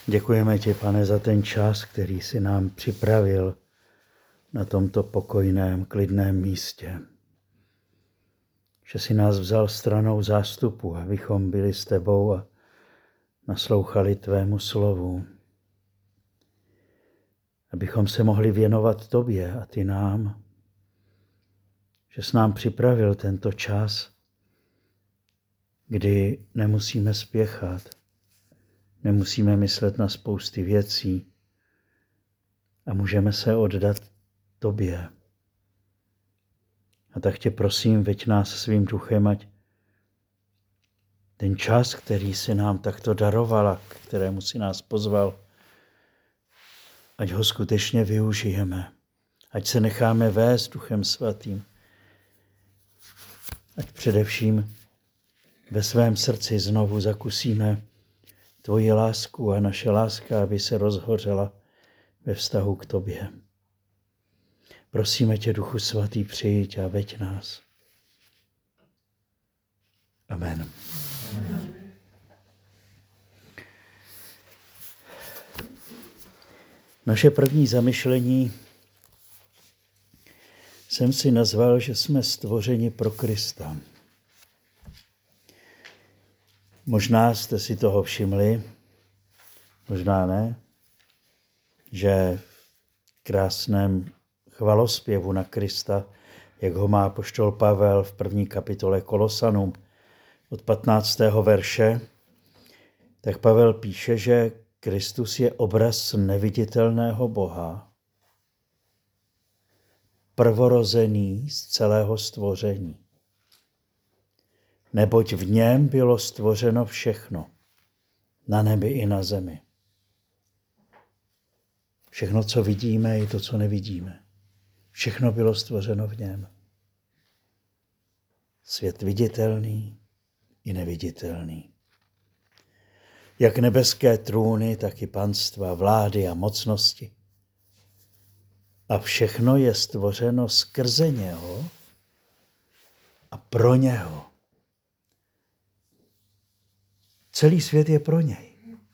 Děkujeme ti, Pane, za ten čas, který jsi nám připravil na tomto pokojném, klidném místě. Že jsi nás vzal stranou zástupu, abychom byli s tebou a naslouchali tvému slovu. Abychom se mohli věnovat tobě a ty nám. Že jsi nám připravil tento čas, kdy nemusíme spěchat, nemusíme myslet na spousty věcí a můžeme se oddat tobě. A tak tě prosím, veď nás svým duchem, ať ten čas, který jsi nám takto daroval, k kterému si nás pozval, ať ho skutečně využijeme. Ať se necháme vést Duchem Svatým. Ať především ve svém srdci znovu zakusíme tvoji lásku a naše láska, aby se rozhořela ve vztahu k tobě. Prosíme tě, Duchu Svatý, přijď a veď nás. Amen. Naše první zamyšlení jsem si nazval, že jsme stvořeni pro Krista. Možná jste si toho všimli, možná ne, že v krásném chvalospěvu na Krista, jak ho má apoštol Pavel v 1. kapitole Kolosanům od 15. verše, tak Pavel píše, že Kristus je obraz neviditelného Boha, prvorozený z celého stvoření. Neboť v něm bylo stvořeno všechno, na nebi i na zemi. Všechno, co vidíme, i to, co nevidíme. Všechno bylo stvořeno v něm. Svět viditelný i neviditelný. Jak nebeské trůny, tak i panstva, vlády a mocnosti. A všechno je stvořeno skrze něho a pro něho. Celý svět je pro něj.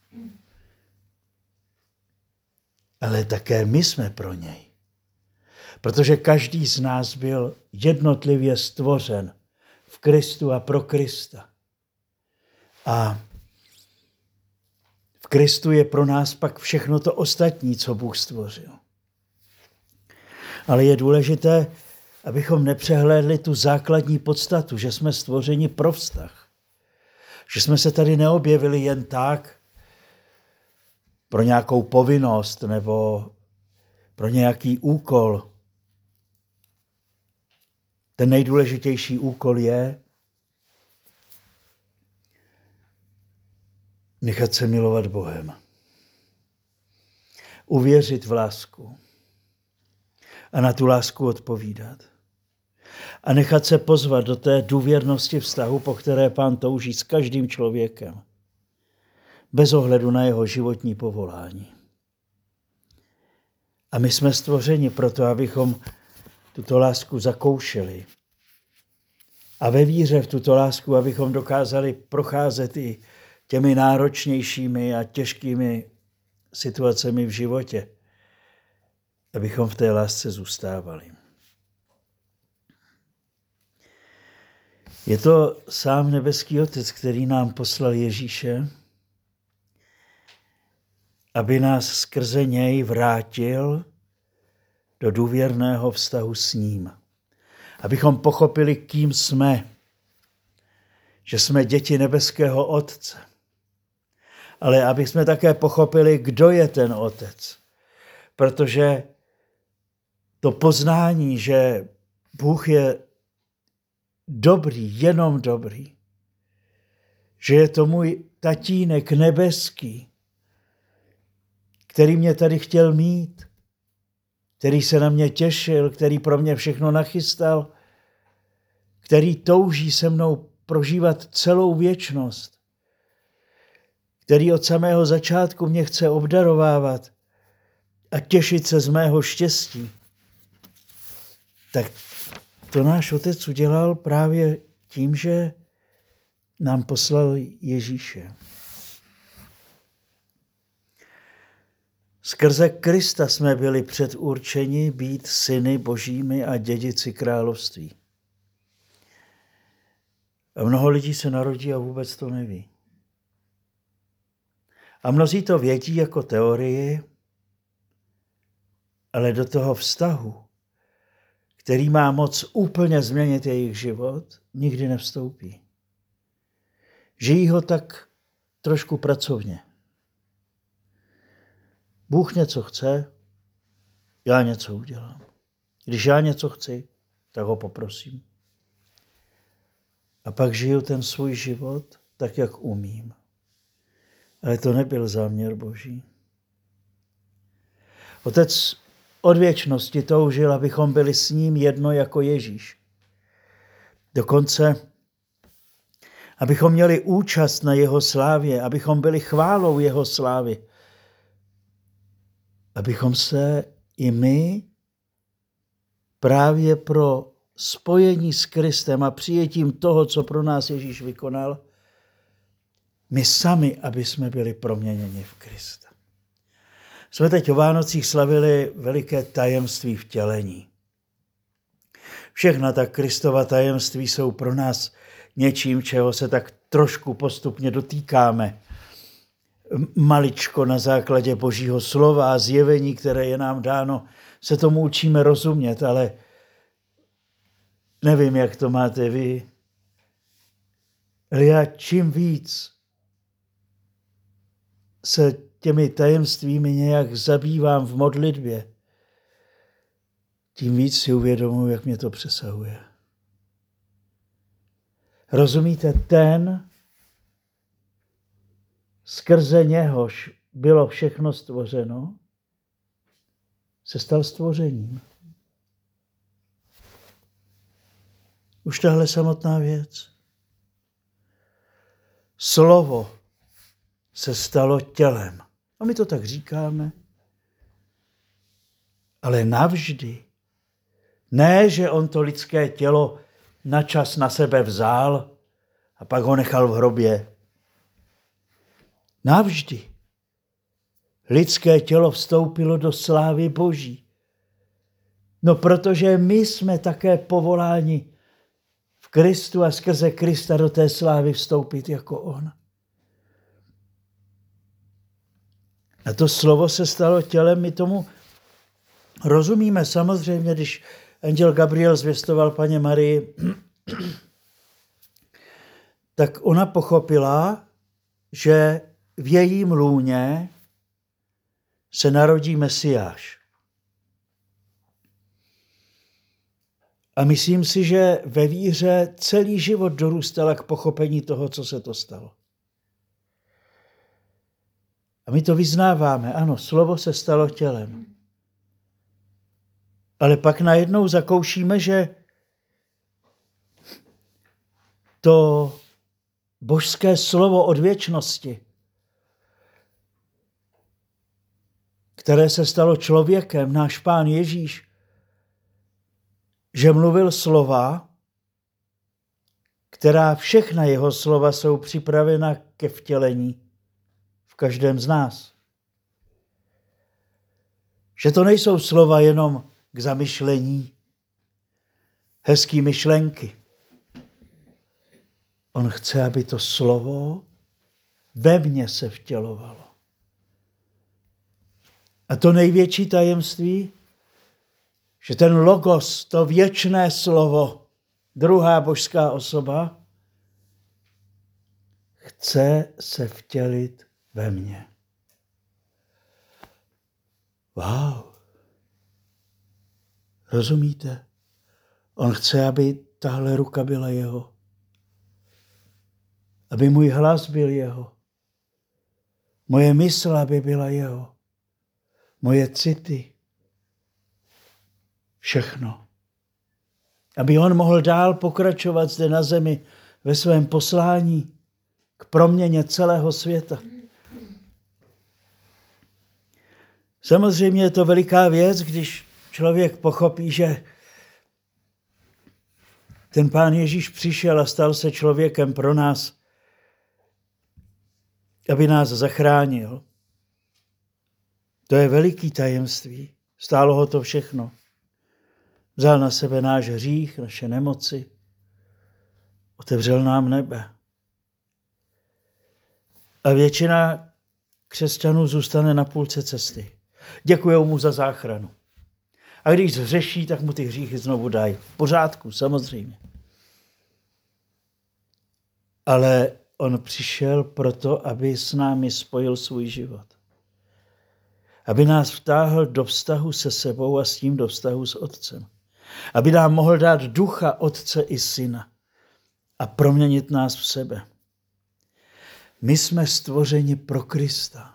Ale také my jsme pro něj. Protože každý z nás byl jednotlivě stvořen v Kristu a pro Krista. A v Kristu je pro nás pak všechno to ostatní, co Bůh stvořil. Ale je důležité, abychom nepřehlédli tu základní podstatu, že jsme stvořeni pro vztah. Že jsme se tady neobjevili jen tak, pro nějakou povinnost nebo pro nějaký úkol. Ten nejdůležitější úkol je nechat se milovat Bohem. Uvěřit v lásku a na tu lásku odpovídat. A nechat se pozvat do té důvěrnosti vztahu, po které Pán touží s každým člověkem. Bez ohledu na jeho životní povolání. A my jsme stvořeni proto, abychom tuto lásku zakoušeli. A ve víře v tuto lásku, abychom dokázali procházet i těmi náročnějšími a těžkými situacemi v životě. Abychom v té lásce zůstávali. Je to sám nebeský Otec, který nám poslal Ježíše, aby nás skrze něj vrátil do důvěrného vztahu s ním. Abychom pochopili, kým jsme. Že jsme děti nebeského Otce. Ale aby jsme také pochopili, kdo je ten Otec. Protože to poznání, že Bůh je dobrý, jenom dobrý, že je to můj tatínek nebeský, který mě tady chtěl mít, který se na mě těšil, který pro mě všechno nachystal, který touží se mnou prožívat celou věčnost, který od samého začátku mě chce obdarovávat a těšit se z mého štěstí. Tak to náš Otec udělal právě tím, že nám poslal Ježíše. Skrze Krista jsme byli předurčeni být syny božími a dědici království. A mnoho lidí se narodí a vůbec to neví. A mnozí to vědí jako teorii, ale do toho vztahu, který má moc úplně změnit jejich život, nikdy nevstoupí. Žijí ho tak trošku pracovně. Bůh něco chce, já něco udělám. Když já něco chci, tak ho poprosím. A pak žiju ten svůj život tak, jak umím. Ale to nebyl záměr Boží. Otec od věčnosti toužil, abychom byli s ním jedno jako Ježíš. Dokonce, abychom měli účast na jeho slávě, abychom byli chválou jeho slávy. Abychom se i my právě pro spojení s Kristem a přijetím toho, co pro nás Ježíš vykonal, my sami, aby jsme byli proměněni v Krista. Jsme teď o Vánocích slavili veliké tajemství vtělení. Všechna ta Kristova tajemství jsou pro nás něčím, čeho se tak trošku postupně dotýkáme. Maličko na základě Božího slova a zjevení, které je nám dáno, se tomu učíme rozumět, ale nevím, jak to máte vy. Ale já čím víc se těmi tajemstvími nějak zabývám v modlitbě, tím víc si uvědomuji, jak mě to přesahuje. Rozumíte, ten, skrze něhož bylo všechno stvořeno, se stal stvořením. Už tahle samotná věc. Slovo se stalo tělem. A my to tak říkáme. Ale navždy. Ne, že on to lidské tělo na čas na sebe vzal a pak ho nechal v hrobě. Navždy. Lidské tělo vstoupilo do slávy Boží. No protože my jsme také povoláni v Kristu a skrze Krista do té slávy vstoupit jako on. A to slovo se stalo tělem, my tomu rozumíme samozřejmě, když anděl Gabriel zvěstoval Panně Marii, tak ona pochopila, že v jejím lůně se narodí Mesiáš. A myslím si, že ve víře celý život dorůstala k pochopení toho, co se to stalo. A my to vyznáváme, ano, slovo se stalo tělem. Ale pak najednou zakoušíme, že to božské slovo od věčnosti, které se stalo člověkem, náš Pán Ježíš, že mluvil slova, která všechna jeho slova jsou připravena ke vtělení v každém z nás. Že to nejsou slova jenom k zamyšlení, hezký myšlenky. On chce, aby to slovo ve mně se vtělovalo. A to největší tajemství, že ten logos, to věčné slovo, druhá božská osoba, chce se vtělit ve mně. Wow. Rozumíte? On chce, aby tahle ruka byla jeho. Aby můj hlas byl jeho. Moje mysl, aby byla jeho. Moje city. Všechno. Aby on mohl dál pokračovat zde na zemi ve svém poslání k proměně celého světa. Samozřejmě je to veliká věc, když člověk pochopí, že ten Pán Ježíš přišel a stal se člověkem pro nás, aby nás zachránil. To je veliký tajemství. Stálo ho to všechno. Vzal na sebe náš hřích, naše nemoci. Otevřel nám nebe. A většina křesťanů zůstane na půlce cesty. Děkujou mu za záchranu. A když zhřeší, tak mu ty hříchy znovu dají. V pořádku, samozřejmě. Ale on přišel proto, aby s námi spojil svůj život. Aby nás vtáhl do vztahu se sebou a s tím do vztahu s Otcem. Aby nám mohl dát ducha Otce i Syna a proměnit nás v sebe. My jsme stvořeni pro Krista.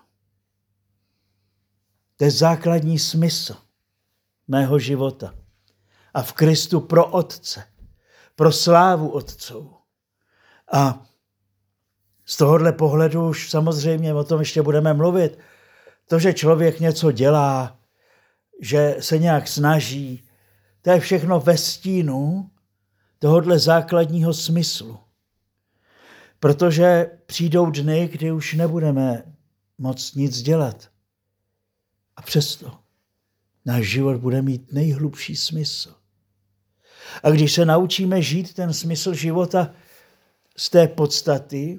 To je základní smysl mého života. A v Kristu pro Otce, pro slávu Otců. A z tohohle pohledu už samozřejmě o tom ještě budeme mluvit. To, že člověk něco dělá, že se nějak snaží, to je všechno ve stínu tohohle základního smyslu. Protože přijdou dny, kdy už nebudeme moc nic dělat. A přesto náš život bude mít nejhlubší smysl. A když se naučíme žít ten smysl života z té podstaty,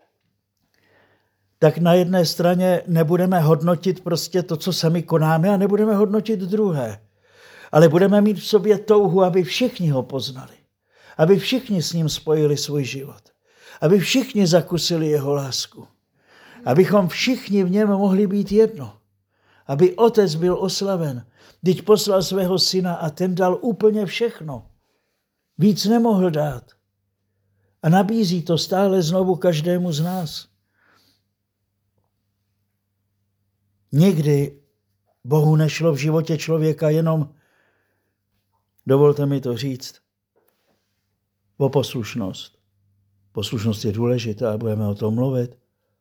tak na jedné straně nebudeme hodnotit prostě to, co sami konáme, a nebudeme hodnotit druhé. Ale budeme mít v sobě touhu, aby všichni ho poznali. Aby všichni s ním spojili svůj život. Aby všichni zakusili jeho lásku. Abychom všichni v něm mohli být jedno. Aby Otec byl oslaven. Vždyť poslal svého syna a ten dal úplně všechno. Víc nemohl dát. A nabízí to stále znovu každému z nás. Nikdy Bohu nešlo v životě člověka jenom, dovolte mi to říct, o poslušnost. Poslušnost je důležitá, budeme o tom mluvit,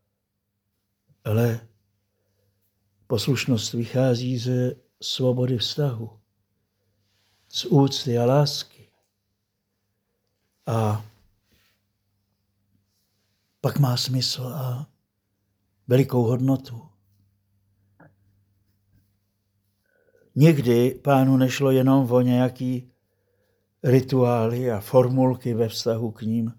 ale poslušnost vychází ze svobody vztahu, z úcty a lásky. A pak má smysl a velikou hodnotu. Nikdy Pánu nešlo jenom o nějaký rituály a formulky ve vztahu k ním.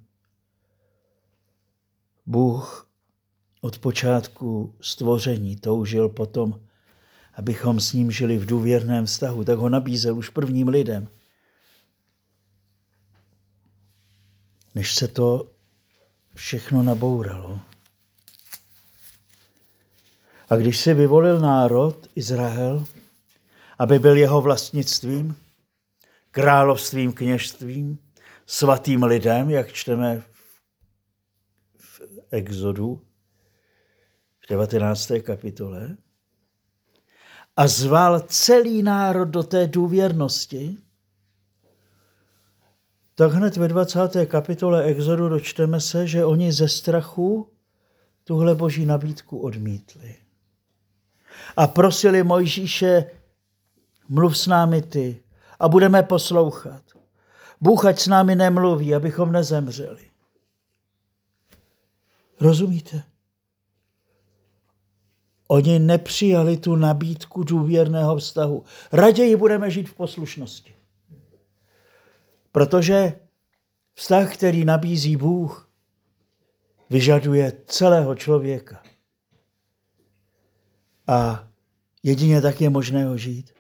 Bůh od počátku stvoření toužil potom, abychom s ním žili v důvěrném vztahu, tak ho nabízel už prvním lidem. Než se to všechno nabouralo. A když si vyvolil národ Izrael, aby byl jeho vlastnictvím, královstvím, kněžstvím, svatým lidem, jak čteme v Exodu, v 19. kapitole, a zval celý národ do té důvěrnosti, tak hned ve 20. kapitole Exodu dočteme se, že oni ze strachu tuhle boží nabídku odmítli. A prosili Mojžíše, mluv s námi ty a budeme poslouchat. Bůh ať s námi nemluví, abychom nezemřeli. Rozumíte? Oni nepřijali tu nabídku důvěrného vztahu. Raději budeme žít v poslušnosti. Protože vztah, který nabízí Bůh, vyžaduje celého člověka. A jedině tak je možné ho žít.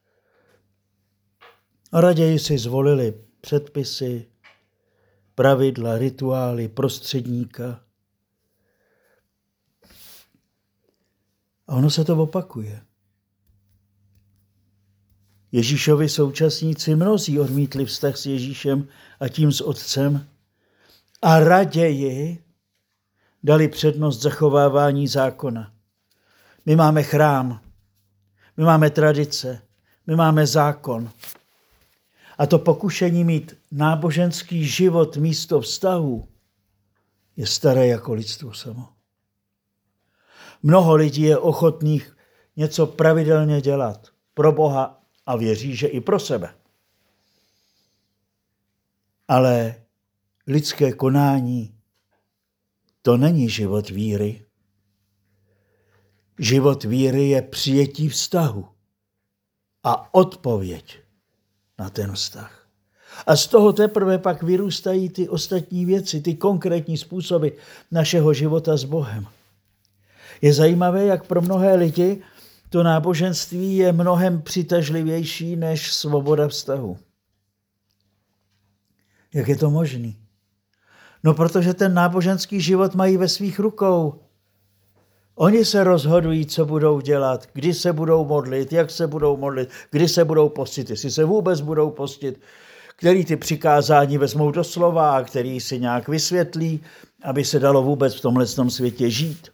A raději si zvolili předpisy, pravidla, rituály, prostředníka. A ono se to opakuje. Ježíšovi současníci mnozí odmítli vztah s Ježíšem a tím s Otcem a raději dali přednost zachovávání zákona. My máme chrám, my máme tradice, my máme zákon. A to pokušení mít náboženský život místo vztahu je staré jako lidstvo samo. Mnoho lidí je ochotných něco pravidelně dělat pro Boha a věří, že i pro sebe. Ale lidské konání to není život víry. Život víry je přijetí vztahu a odpověď na ten vztah. A z toho teprve pak vyrůstají ty ostatní věci, ty konkrétní způsoby našeho života s Bohem. Je zajímavé, jak pro mnohé lidi to náboženství je mnohem přitažlivější než svoboda vztahu. Jak je to možné? No, protože ten náboženský život mají ve svých rukou. Oni se rozhodují, co budou dělat, kdy se budou modlit, jak se budou modlit, kdy se budou postit, jestli se vůbec budou postit, který ty přikázání vezmou doslova a který si nějak vysvětlí, aby se dalo vůbec v tomhle světě žít.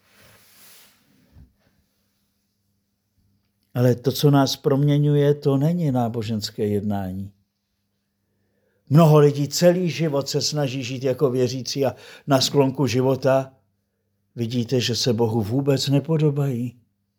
Ale to, co nás proměňuje, to není náboženské jednání. Mnoho lidí celý život se snaží žít jako věřící a na sklonku života vidíte, že se Bohu vůbec nepodobají.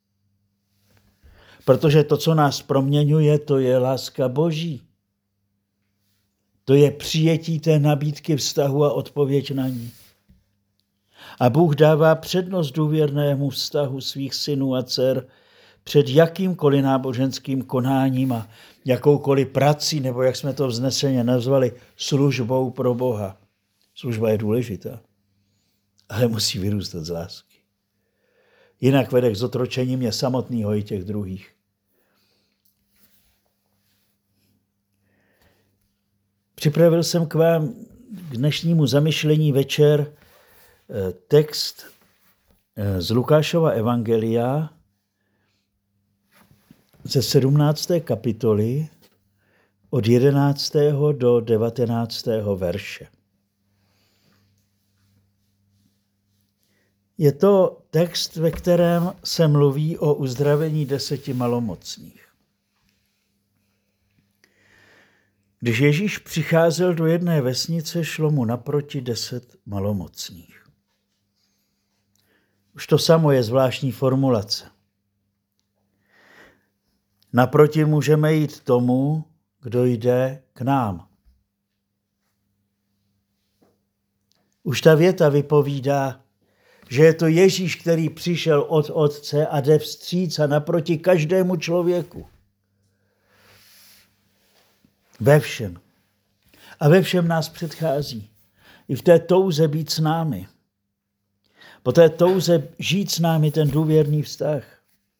Protože to, co nás proměňuje, to je láska Boží. To je přijetí té nabídky vztahu a odpověď na ní. A Bůh dává přednost důvěrnému vztahu svých synů a dcer před jakýmkoliv náboženským konáním a jakoukoliv prací, nebo jak jsme to vzneseně nazvali, službou pro Boha. Služba je důležitá, ale musí vyrůstat z lásky. Jinak vede k zotročení mě samotného i těch druhých. Připravil jsem k vám k dnešnímu zamyšlení večer text z Lukášova evangelia ze 17. kapitoly od 11. do 19. verše. Je to text, ve kterém se mluví o uzdravení 10 malomocných. Když Ježíš přicházel do jedné vesnice, šlo mu naproti 10 malomocných. Už to samo je zvláštní formulace. Naproti můžeme jít tomu, kdo jde k nám. Už ta věta vypovídá, že je to Ježíš, který přišel od Otce a jde vstříc a naproti každému člověku. Ve všem. A ve všem nás předchází. I v té touze být s námi. Po té touze žít s námi ten důvěrný vztah.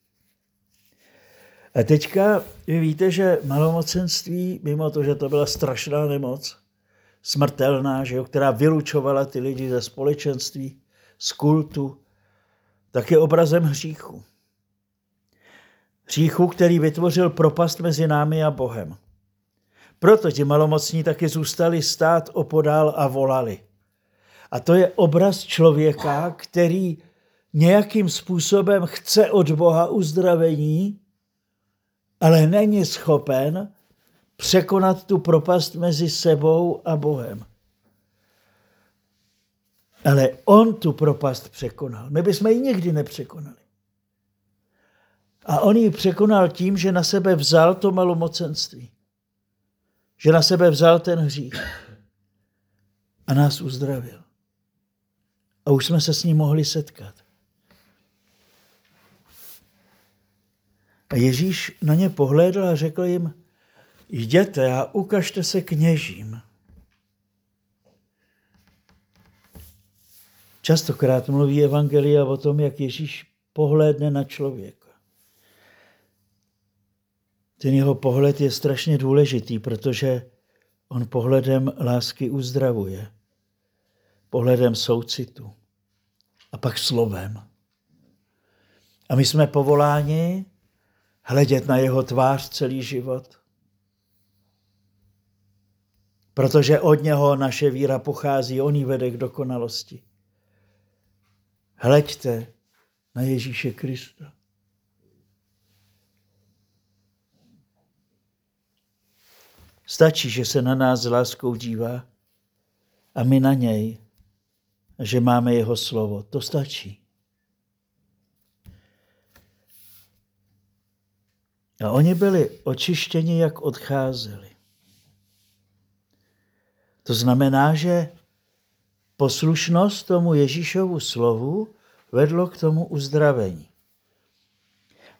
A teďka vy víte, že malomocenství, mimo to, že to byla strašná nemoc, smrtelná, že jo, která vylučovala ty lidi ze společenství, z kultu, tak je obrazem hříchu. Hříchu, který vytvořil propast mezi námi a Bohem. Proto ti malomocní taky zůstali stát opodál a volali. A to je obraz člověka, který nějakým způsobem chce od Boha uzdravení, ale není schopen překonat tu propast mezi sebou a Bohem. Ale on tu propast překonal. My bychom ji nikdy nepřekonali. A on ji překonal tím, že na sebe vzal to malomocenství. Že na sebe vzal ten hřích. A nás uzdravil. A už jsme se s ním mohli setkat. A Ježíš na ně pohlédl a řekl jim, jděte a ukažte se kněžím. Častokrát mluví evangelia o tom, jak Ježíš pohlédne na člověka. Ten jeho pohled je strašně důležitý, protože on pohledem lásky uzdravuje. Pohledem soucitu. A pak slovem. A my jsme povoláni hledět na jeho tvář celý život. Protože od něho naše víra pochází, on ji vede k dokonalosti. Hleďte na Ježíše Krista. Stačí, že se na nás s láskou dívá a my na něj, a že máme jeho slovo. To stačí. A oni byli očištěni, jak odcházeli. To znamená, že poslušnost tomu Ježíšovu slovu vedlo k tomu uzdravení.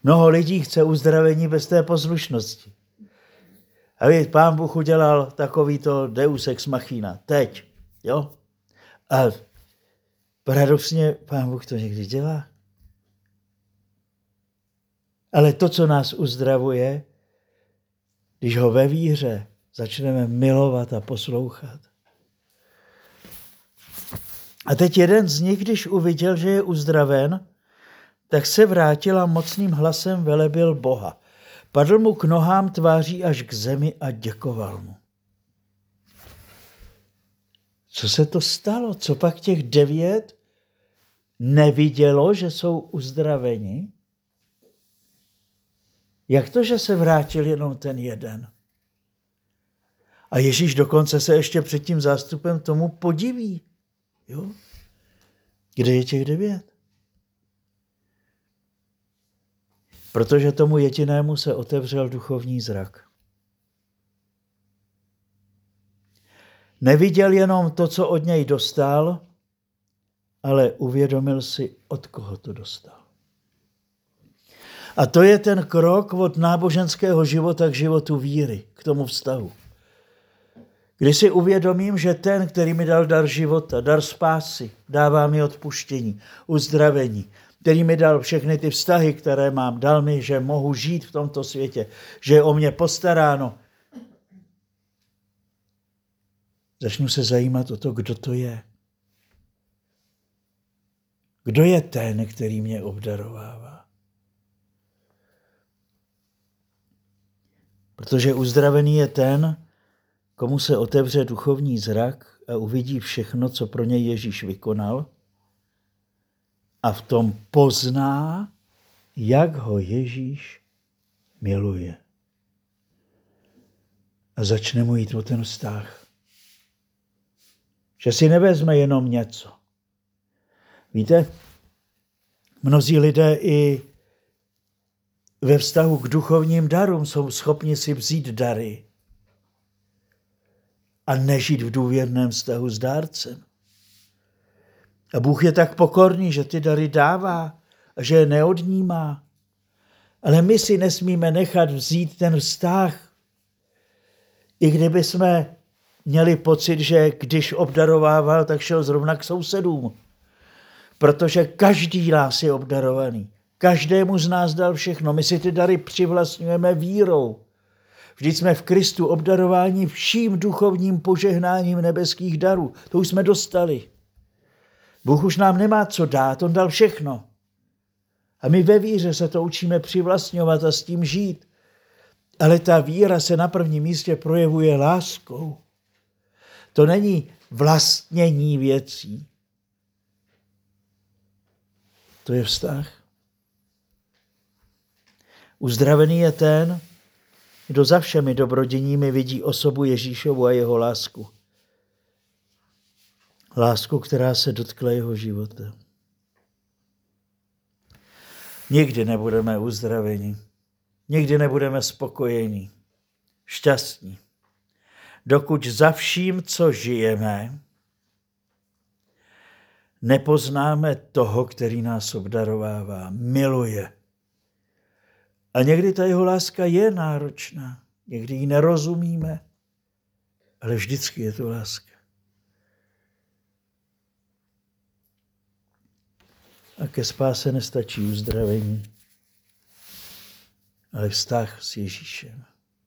Mnoho lidí chce uzdravení bez té poslušnosti. A víte, Pán Bůh udělal takovýto deus ex machina. Teď. Jo? A paradoxně Pán Bůh to někdy dělá. Ale to, co nás uzdravuje, když ho ve víře začneme milovat a poslouchat. A teď jeden z nich, když uviděl, že je uzdraven, tak se vrátil a mocným hlasem velebil Boha. Padl mu k nohám tváří až k zemi a děkoval mu. Co se to stalo? Co pak těch 9 nevidělo, že jsou uzdraveni? Jak to, že se vrátil jenom ten jeden? A Ježíš dokonce se ještě před tím zástupem tomu podiví. Jo? Kde je těch 9? Protože tomu jedinému se otevřel duchovní zrak. Neviděl jenom to, co od něj dostal, ale uvědomil si, od koho to dostal. A to je ten krok od náboženského života k životu víry, k tomu vztahu. Když si uvědomím, že ten, který mi dal dar života, dar spásy, dává mi odpuštění, uzdravení, který mi dal všechny ty vztahy, které mám, dal mi, že mohu žít v tomto světě, že je o mě postaráno. Začnu se zajímat o to, kdo to je. Kdo je ten, který mě obdarovává? Protože uzdravený je ten, komu se otevře duchovní zrak a uvidí všechno, co pro něj Ježíš vykonal, a v tom pozná, jak ho Ježíš miluje. A začne mu jít o ten vztah. Že si nevezme jenom něco. Víte, mnozí lidé i ve vztahu k duchovním darům jsou schopni si vzít dary a nežít v důvěrném vztahu s dárcem. A Bůh je tak pokorný, že ty dary dává a že je neodnímá. Ale my si nesmíme nechat vzít ten vztah. I kdyby jsme měli pocit, že když obdarovával, tak šel zrovna k sousedům. Protože každý nás je obdarovaný. Každému z nás dal všechno. My si ty dary přivlastňujeme vírou. Vždyť jsme v Kristu obdarováni vším duchovním požehnáním nebeských darů. To už jsme dostali. Bůh už nám nemá co dát, on dal všechno. A my ve víře se to učíme přivlastňovat a s tím žít. Ale ta víra se na prvním místě projevuje láskou. To není vlastnění věcí. To je vztah. Uzdravený je ten, kdo za všemi dobroděními vidí osobu Ježíšovu a jeho lásku. Lásku, která se dotkla jeho života. Nikdy nebudeme uzdraveni. Nikdy nebudeme spokojení, šťastní. Dokud za vším, co žijeme, nepoznáme toho, který nás obdarovává, miluje. A někdy ta jeho láska je náročná, někdy ji nerozumíme, ale vždycky je to láska. A ke spáse nestačí uzdravení, ale vztah s Ježíšem.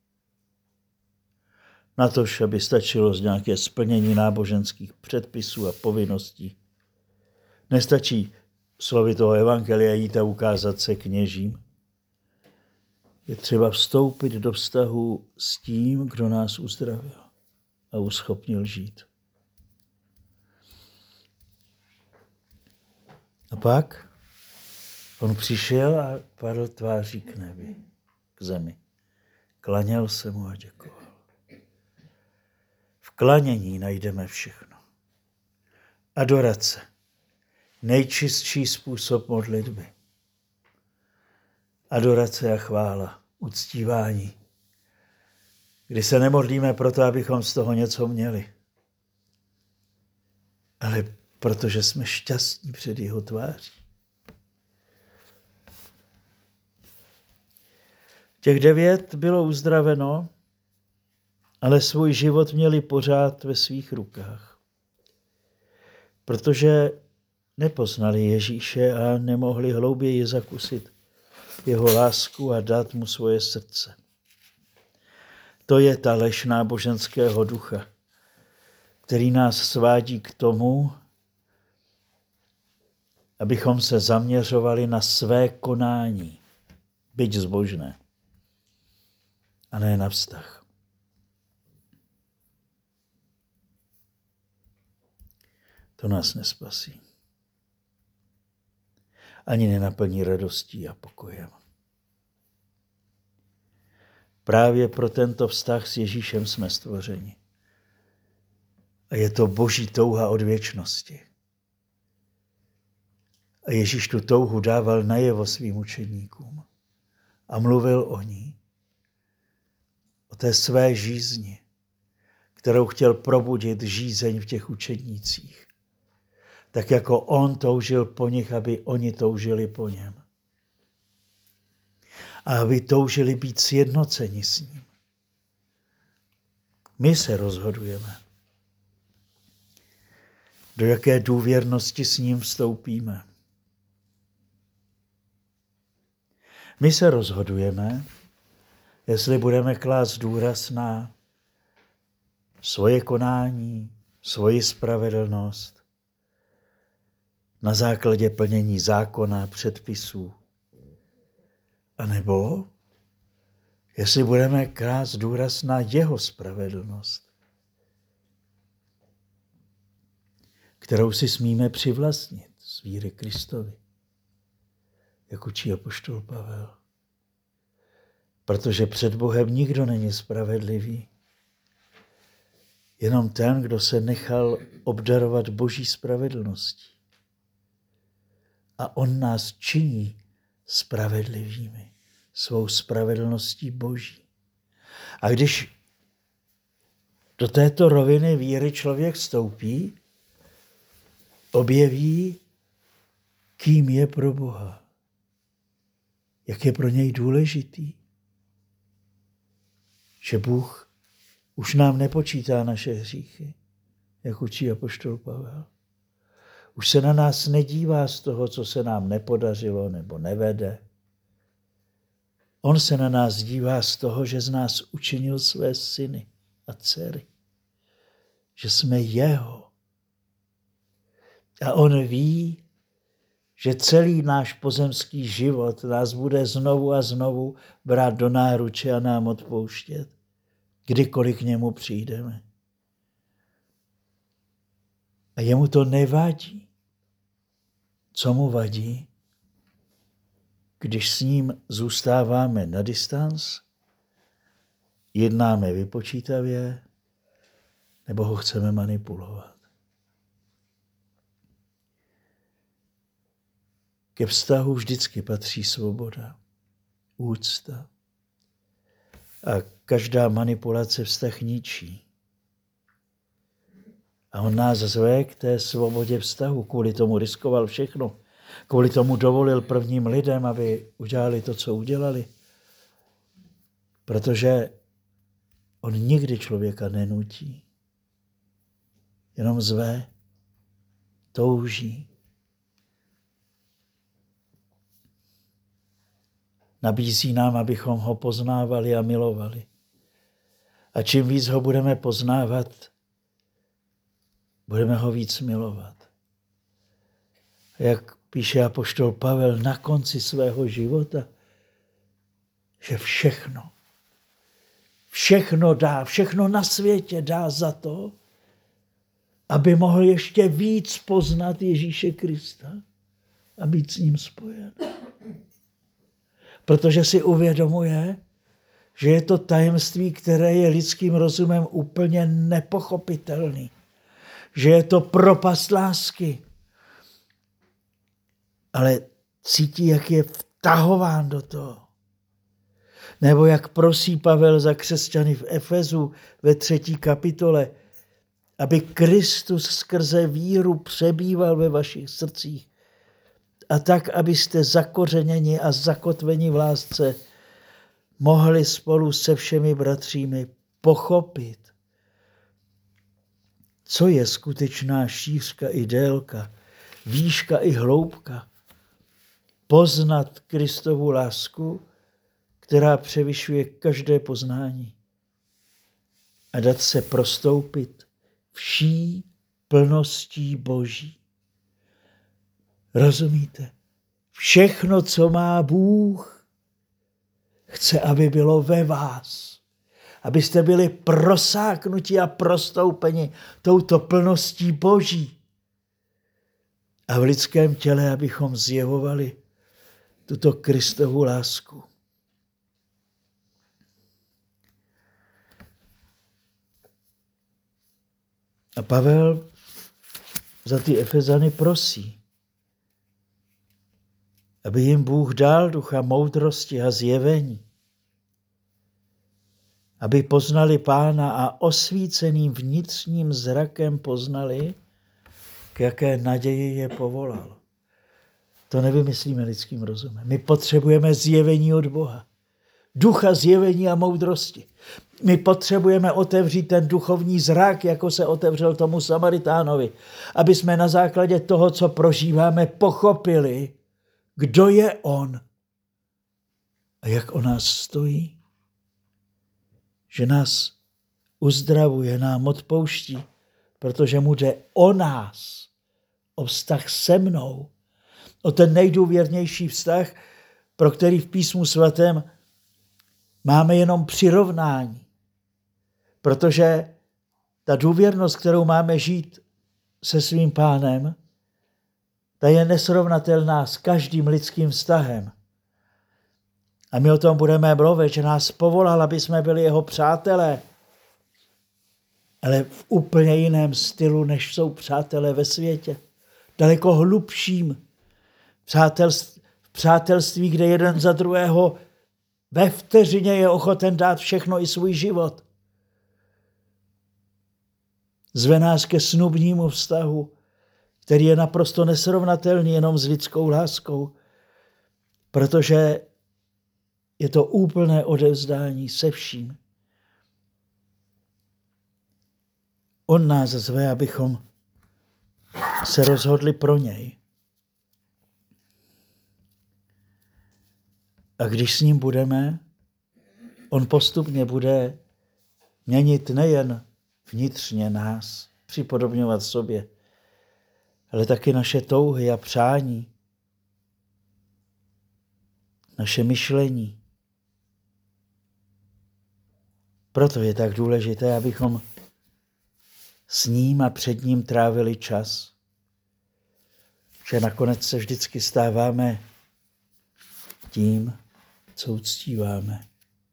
Na to, aby stačilo z nějaké splnění náboženských předpisů a povinností. Nestačí slovy toho evangelia jít a ukázat se kněžím. Je třeba vstoupit do vztahu s tím, kdo nás uzdravil a uschopnil žít. A pak on přišel a padl tváří k nebi, k zemi. Klaněl se mu a děkoval. V klanění najdeme všechno. Adorace. Nejčistší způsob modlitby. Adorace a chvála, uctívání. Kdy se nemodlíme proto, abychom z toho něco měli. Ale protože jsme šťastní před jeho tváří. Těch 9 bylo uzdraveno, ale svůj život měli pořád ve svých rukách. Protože nepoznali Ježíše a nemohli hlouběji zakusit jeho lásku a dát mu svoje srdce. To je ta lež náboženského ducha, který nás svádí k tomu, abychom se zaměřovali na své konání, byť zbožné, a ne na vztah. To nás nespasí. Ani nenaplní radostí a pokojem. Právě pro tento vztah s Ježíšem jsme stvořeni. A je to boží touha od věčnosti. A Ježíš tu touhu dával najevo svým učedníkům a mluvil o ní, o té své žízni, kterou chtěl probudit žízeň v těch učednících. Tak jako on toužil po nich, aby oni toužili po něm. A aby toužili být sjednoceni s ním. My se rozhodujeme, do jaké důvěrnosti s ním vstoupíme. My se rozhodujeme, jestli budeme klást důraz na svoje konání, svoji spravedlnost, na základě plnění zákona, předpisů, anebo jestli budeme klást důraz na jeho spravedlnost, kterou si smíme přivlastnit z víry Kristovi, jak učí apoštol Pavel. Protože před Bohem nikdo není spravedlivý, jenom ten, kdo se nechal obdarovat boží spravedlností. A on nás činí spravedlivými, svou spravedlností boží. A když do této roviny víry člověk vstoupí, objeví, kým je pro Boha, jak je pro něj důležitý, že Bůh už nám nepočítá naše hříchy, jak učí apoštol Pavel. Už se na nás nedívá z toho, co se nám nepodařilo nebo nevede. On se na nás dívá z toho, že z nás učinil své syny a dcery. Že jsme jeho. A on ví, že celý náš pozemský život nás bude znovu a znovu brát do náruče a nám odpouštět, kdykoliv k němu přijdeme. A jemu to nevadí. Co mu vadí? Když s ním zůstáváme na distanc, jednáme vypočítavě, nebo ho chceme manipulovat. Ke vztahu vždycky patří svoboda, úcta. A každá manipulace vztah ničí. A on nás zve k té svobodě vztahu. Kvůli tomu riskoval všechno. Kvůli tomu dovolil prvním lidem, aby udělali to, co udělali. Protože on nikdy člověka nenutí. Jenom zve, touží. Nabízí nám, abychom ho poznávali a milovali. A čím víc ho budeme poznávat, budeme ho víc milovat. Jak píše apoštol Pavel na konci svého života, že všechno na světě dá za to, aby mohl ještě víc poznat Ježíše Krista a být s ním spojen. Protože si uvědomuje, že je to tajemství, které je lidským rozumem úplně nepochopitelný. Že je to propast lásky. Ale cítí, jak je vtahován do toho. Nebo jak prosí Pavel za křesťany v Efezu ve 3. kapitole, aby Kristus skrze víru přebýval ve vašich srdcích a tak, abyste zakořeněni a zakotveni v lásce mohli spolu se všemi bratřími pochopit, co je skutečná šířka i délka, výška i hloubka, poznat Kristovu lásku, která převyšuje každé poznání a dát se prostoupit vší plností Boží. Rozumíte? Všechno, co má Bůh, chce, aby bylo ve vás. Abyste byli prosáknuti a prostoupeni touto plností Boží. A v lidském těle, abychom zjevovali tuto Kristovu lásku. A Pavel za ty Efezany prosí, aby jim Bůh dal ducha moudrosti a zjevení, aby poznali Pána a osvíceným vnitřním zrakem poznali, k jaké naději je povolal. To nevymyslíme lidským rozumem. My potřebujeme zjevení od Boha. Ducha zjevení a moudrosti. My potřebujeme otevřít ten duchovní zrak, jako se otevřel tomu Samaritánovi, aby jsme na základě toho, co prožíváme, pochopili, kdo je on a jak o nás stojí. Že nás uzdravuje, nám odpouští, protože mu jde o nás, o vztah se mnou, o ten nejdůvěrnější vztah, pro který v Písmu svatém máme jenom přirovnání. Protože ta důvěrnost, kterou máme žít se svým Pánem, ta je nesrovnatelná s každým lidským vztahem. A my o tom budeme mluvit, že nás povolal, aby jsme byli jeho přátelé, ale v úplně jiném stylu, než jsou přátelé ve světě. Daleko hlubším přátelství, kde jeden za druhého ve vteřině je ochoten dát všechno i svůj život. Zve nás ke snubnímu vztahu, který je naprosto nesrovnatelný jenom s lidskou láskou, protože je to úplné odevzdání se vším. On nás zve, abychom se rozhodli pro něj. A když s ním budeme, on postupně bude měnit nejen vnitřně nás, připodobňovat sobě, ale taky naše touhy a přání, naše myšlení. Proto je tak důležité, abychom s ním a před ním trávili čas, že nakonec se vždycky stáváme tím, co uctíváme.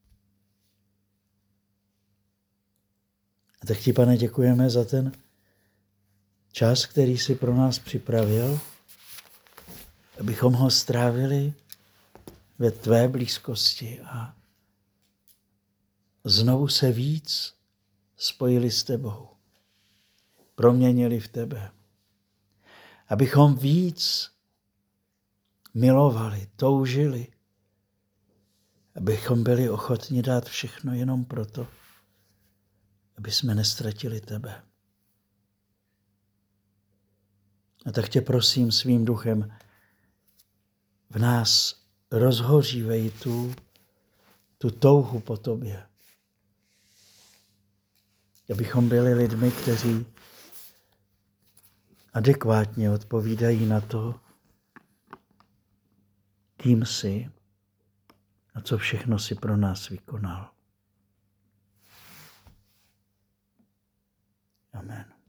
A tak ti, Pane, děkujeme za ten čas, který jsi pro nás připravil, abychom ho strávili ve tvé blízkosti a znovu se víc spojili s tebou, proměnili v tebe, abychom víc milovali, toužili, abychom byli ochotni dát všechno jenom proto, aby jsme nestratili tebe. A tak tě prosím svým duchem, v nás rozhořívej tu touhu po tobě. Abychom byli lidmi, kteří adekvátně odpovídají na to, kým jsi a co všechno si pro nás vykonal. Amen.